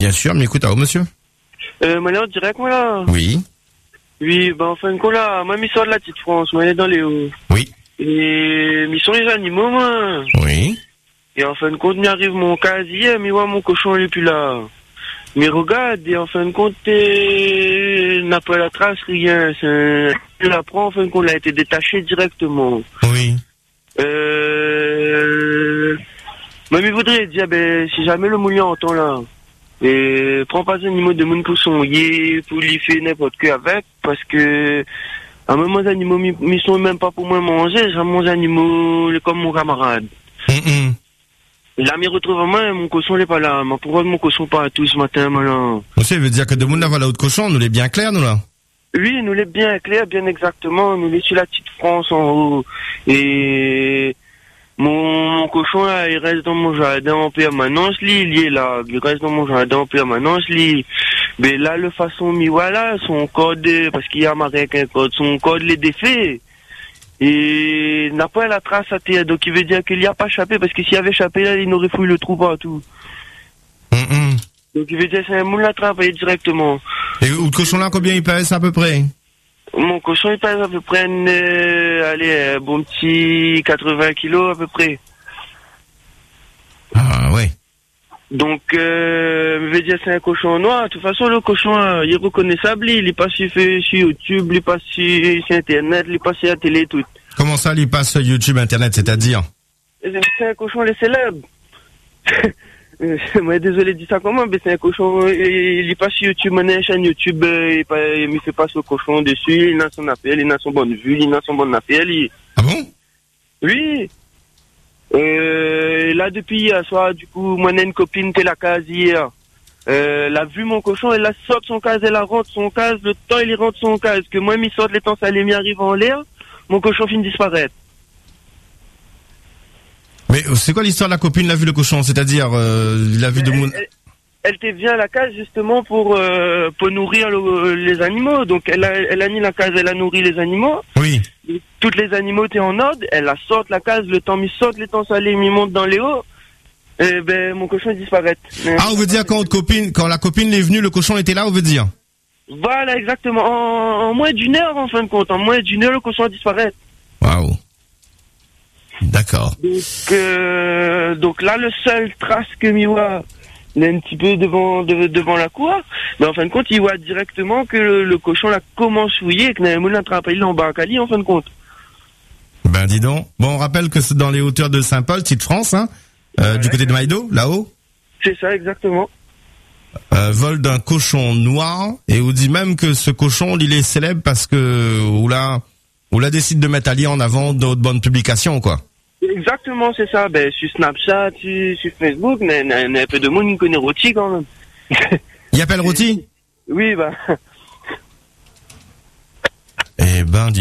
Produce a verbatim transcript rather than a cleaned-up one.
Bien sûr, mais écoute, à où, monsieur? Euh, moi, là, direct, moi, là. Oui. Oui, ben, en fin de compte, là, moi, mission de la petite France, moi, elle est dans les hauts. Oui. Et, mission les animaux, moi. Oui. Et en fin de compte, m'y arrive mon casier, mais ouais, mon cochon, il est plus là. Mais regarde, et en fin de compte, il n'a pas la trace, rien. C'est, il la prend, en fin de compte, il a été détaché directement. Oui. Euh, moi, il voudrait dire, ben, si jamais le moulin entend là, et prends pas un animal de monde pour son yé, pour lui faire n'importe quoi avec, parce que, à un moment, les animaux, ils sont même pas pour moi manger, j'ai mon animaux comme mon camarade. Mm-mm. Là, m'y retrouve moi, mon cochon n'est pas là. Mais pourquoi mon cochon pas tout ce matin, maintenant? Monsieur, il veut dire que de monde là, voilà, autre cochon, nous l'est bien clair, nous, là. Oui, nous l'est bien clair, bien exactement. Nous l'est sur la petite France en haut. Et, mon, mon cochon, là, il reste dans mon jardin en permanence, lui, il est là. Il reste dans mon jardin en permanence, lui. Mais là, le façon, mi voilà, son code, parce qu'il y a marqué un code, son code les défait. Et n'a pas la trace à terre, donc il veut dire qu'il n'y a pas échappé, parce que s'il avait échappé là, il aurait fouillé le trou partout. Mm-mm. Donc il veut dire que c'est un moule à travailler directement. Et le cochon là, combien il pèse à peu près? Mon cochon il pèse à peu près, euh, allez, un bon petit quatre-vingts kilos à peu près. Ah ouais. Donc, euh, je veux dire, c'est un cochon noir. De toute façon, le cochon, euh, il est reconnaissable. Il est pas sur, sur YouTube, il est pas sur, sur Internet, il est pas sur la télé, tout. Comment ça, il passe sur YouTube, Internet, c'est-à-dire? C'est un cochon, les célèbres. Moi, désolé de dire ça comment, mais c'est un cochon, il est pas sur YouTube, on a une chaîne YouTube, il ne fait pas ce cochon dessus, il a son appel, il a son bonne vue, il a son bon appel. Il... Ah bon? Oui. Euh, là, depuis hier soir, du coup, moi, j'ai une copine qui est la case hier. Euh, elle a vu mon cochon, elle a sorti son case, elle a rentre son case, le temps, il rentre son case. Que moi, m'y sorte les temps, ça m'y arrive en l'air, mon cochon finit de disparaître. Mais c'est quoi l'histoire de la copine, l'a vu le cochon? C'est-à-dire, euh, il a vu de mon... Elle, elle était vient à la case, justement, pour, euh, pour nourrir le, les animaux. Donc, elle a, elle a mis la case, elle a nourri les animaux. Oui. Toutes les animaux étaient en ordre, elle la sorte la case, le temps m'y saute, les temps salés, m'y monte dans les hauts. Et ben, mon cochon disparaît. Ah, on veut dire quand, copine, quand la copine est venue, le cochon était là, on veut dire? Voilà, exactement. En, en moins d'une heure, en fin de compte. En moins d'une heure, le cochon disparaît. Waouh. D'accord. Donc, euh, donc là, le seul trace que m'y voit, il est un petit peu devant, de, devant la cour. Mais en fin de compte, il voit directement que le, le cochon là commence fouiller et que n'a moulin attrapé en bas à Cali, en fin de compte. Ben, dis donc. Bon, on rappelle que c'est dans les hauteurs de Saint-Paul, petite France, hein, euh, ouais, du côté de Maïdo, là-haut. C'est ça, exactement. Euh, vol d'un cochon noir, et on dit même que ce cochon, il est célèbre parce que, ou là, ou là décide de mettre Ali en avant d'autres bonnes publications, quoi. Exactement, c'est ça. Ben, sur Snapchat, sur, sur Facebook, il y a un peu de monde qui connaît Rôti, quand même. Il appelle Rôti? Oui, bah. Eh ben, dis